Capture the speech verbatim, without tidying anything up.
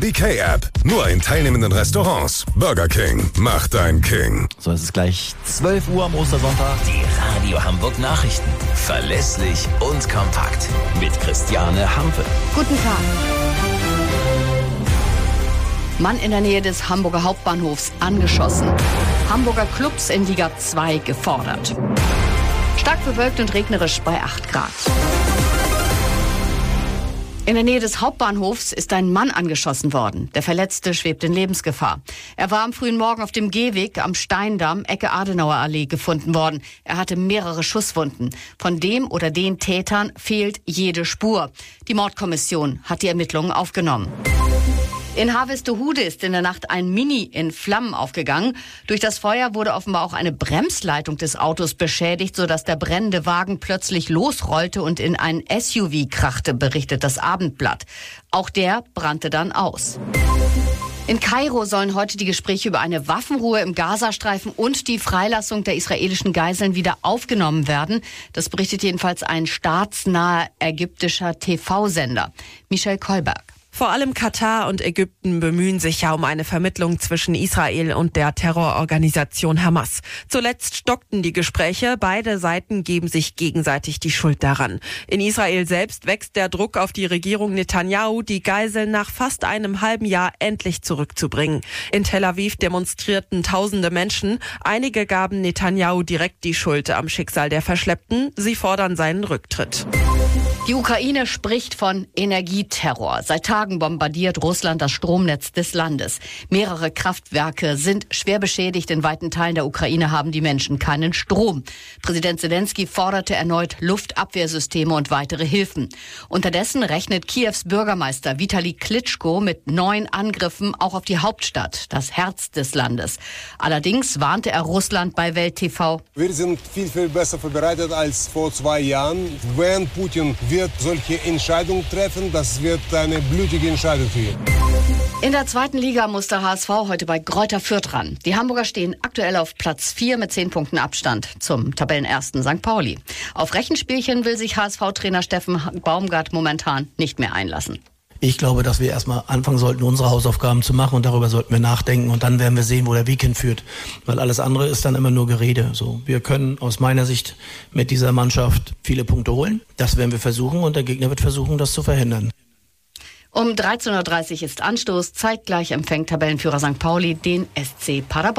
B K-App. Nur in teilnehmenden Restaurants. Burger King macht dein King. So, es ist gleich zwölf Uhr am Ostersonntag. Die Radio Hamburg Nachrichten. Verlässlich und kompakt. Mit Christiane Hampe. Guten Tag. Mann in der Nähe des Hamburger Hauptbahnhofs angeschossen. Hamburger Clubs in Liga zwei gefordert. Stark bewölkt und regnerisch bei acht Grad. In der Nähe des Hauptbahnhofs ist ein Mann angeschossen worden. Der Verletzte schwebt in Lebensgefahr. Er war am frühen Morgen auf dem Gehweg am Steindamm, Ecke Adenauer Allee, gefunden worden. Er hatte mehrere Schusswunden. Von dem oder den Tätern fehlt jede Spur. Die Mordkommission hat die Ermittlungen aufgenommen. In Harvestehude ist in der Nacht ein Mini in Flammen aufgegangen. Durch das Feuer wurde offenbar auch eine Bremsleitung des Autos beschädigt, sodass der brennende Wagen plötzlich losrollte und in ein S U V krachte, berichtet das Abendblatt. Auch der brannte dann aus. In Kairo sollen heute die Gespräche über eine Waffenruhe im Gazastreifen und die Freilassung der israelischen Geiseln wieder aufgenommen werden. Das berichtet jedenfalls ein staatsnaher ägyptischer T V-Sender. Michelle Kolberg. Vor allem Katar und Ägypten bemühen sich ja um eine Vermittlung zwischen Israel und der Terrororganisation Hamas. Zuletzt stockten die Gespräche. Beide Seiten geben sich gegenseitig die Schuld daran. In Israel selbst wächst der Druck auf die Regierung Netanyahu, die Geiseln nach fast einem halben Jahr endlich zurückzubringen. In Tel Aviv demonstrierten tausende Menschen. Einige gaben Netanyahu direkt die Schuld am Schicksal der Verschleppten. Sie fordern seinen Rücktritt. Die Ukraine spricht von Energieterror. Seit Tagen bombardiert Russland das Stromnetz des Landes. Mehrere Kraftwerke sind schwer beschädigt. In weiten Teilen der Ukraine haben die Menschen keinen Strom. Präsident Zelensky forderte erneut Luftabwehrsysteme und weitere Hilfen. Unterdessen rechnet Kiews Bürgermeister Vitali Klitschko mit neuen Angriffen auch auf die Hauptstadt, das Herz des Landes. Allerdings warnte er Russland bei Welt T V. Wir sind viel, viel besser vorbereitet als vor zwei Jahren. Wenn Putin wird solche Entscheidungen treffen, das wird eine blutige Entscheidung für ihn. In der zweiten Liga muss der H S V heute bei Greuther Fürth ran. Die Hamburger stehen aktuell auf Platz vier mit zehn Punkten Abstand zum Tabellenersten Sankt Pauli. Auf Rechenspielchen will sich H S V-Trainer Steffen Baumgart momentan nicht mehr einlassen. Ich glaube, dass wir erstmal anfangen sollten, unsere Hausaufgaben zu machen und darüber sollten wir nachdenken und dann werden wir sehen, wo der Weg hinführt, weil alles andere ist dann immer nur Gerede. So, wir können aus meiner Sicht mit dieser Mannschaft viele Punkte holen. Das werden wir versuchen und der Gegner wird versuchen, das zu verhindern. Um dreizehn Uhr dreißig ist Anstoß. Zeitgleich empfängt Tabellenführer Sankt Pauli den S C Paderborn.